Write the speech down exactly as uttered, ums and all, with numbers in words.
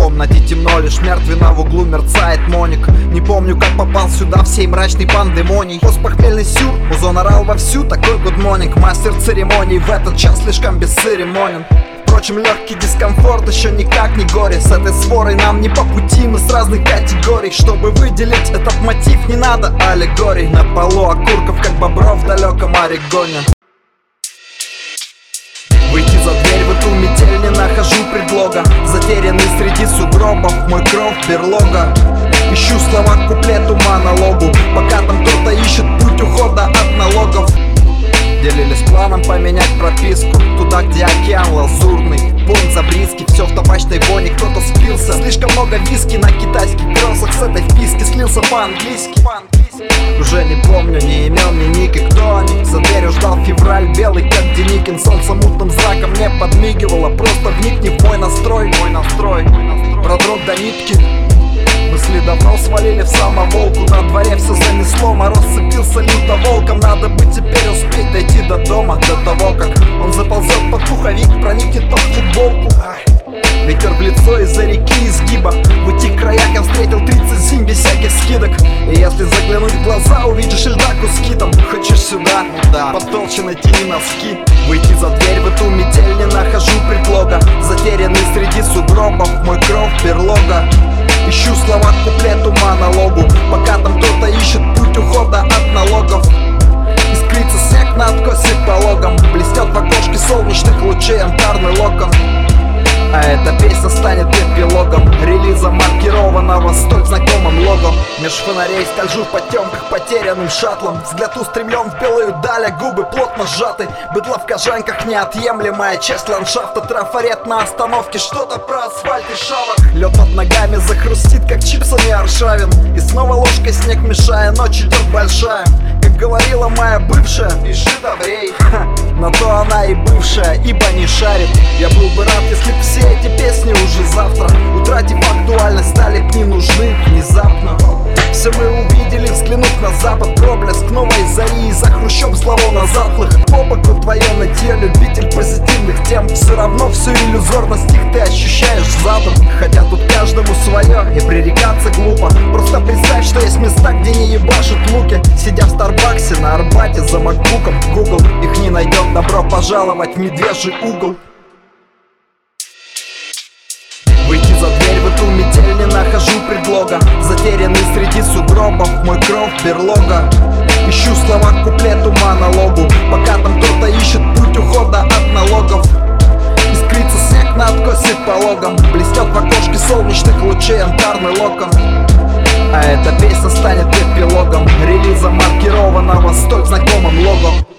комнате темно, лишь мертвенно в углу мерцает моник. Не помню, как попал сюда всей мрачной пандемоний. Постпохмельный сюр, музон орал вовсю, такой гудмонинг. Мастер церемоний в этот час слишком бесцеремонен. Впрочем, легкий дискомфорт еще никак не горе. С этой сворой нам не по пути, мы с разных категорий. Чтобы выделить этот мотив, не надо аллегорий. На полу окурков, как бобров в далеком Орегоне. Выйти за дверь в эту метель не нахожу предлога. Затерянный среди сугробов, мой кров берлога. Ищу слова к куплету монологу, пока там кто-то ищет путь ухода от налогов. Делились планом поменять прописку туда, где океан лазурный, пункт забриски, все в табачной воне. Кто-то спился, слишком много виски на китайских кроссах. С этой вписки слился по-английски. Уже не помню ни имен, ни ники, кто они. За дверью ждал февраль, белый как Деникин. Солнце мутным знаком мне подмигивало. Просто вникни в мой настрой, мой настрой. Продрог до нитки, мысли давно свалили в самоволку. На дворе все занесло, мороз сцепился люто волком. Надо бы теперь успеть дойти до дома, до того, как он заползет под пуховик, проникнет под футболку. Ветер в лицо из-за реки изгиба. В этих краях я встретил тридцать семь без всяких скидок. И если заглянуть в глаза, увидишь льда куски там. Хочешь сюда? Да. Потолще натяни носки. Выйти за дверь в эту метель не нахожу предлога. Затерянный среди сугробов, мой кров берлога. Ищу слова к куплету монологу, пока там кто-то ищет путь ухода от налогов. Искрится снег на откосе пологом, блестет в окошке солнечных лучей янтарный локон. А эта песня станет эпилогом релиза, маркированного столь знакомым логом. Меж фонарей скольжу в потемках потерянным шаттлом. Взгляд устремлен в белую даль, а губы плотно сжаты. Быдло в кожанках неотъемлемая часть ландшафта. Трафарет на остановке, что-то про асфальт и шавок. Лед под ногами захрустит, как чипсами аршавин. И снова ложкой снег мешая, ночь идет большая. Как говорила моя бывшая, пиши добрей. Ха, на то она и бывшая, ибо не шарит. Я был бы рад, если б все эти песни уже завтра, утратив актуальность, стали б не нужны внезапно. Все мы увидели, взглянув на запад, проблеск новой зари из-за хрущев словно затхлых. По боку твое нытье, любитель позитивных тем. Все равно всю иллюзорность их ты ощущаешь задом. Хотя тут каждому свое, и пререкаться глупо. Просто представь, что есть места, где не ебашут луки. Сидя в Старбаксе на Арбате за макбуком, Google их не найдет. Добро пожаловать в медвежий угол. Выйти за дверь в эту метель не нахожу предлога. Затерянный среди сугробов, мой кров берлога. Ищу слова к куплету монологу, пока там кто-то ищет путь ухода от налогов. Искрится снег на откосе пологом, блестет в окошке солнечных лучей янтарный локон. А эта песня станет эпилогом релиза, маркированного столь знакомым логом.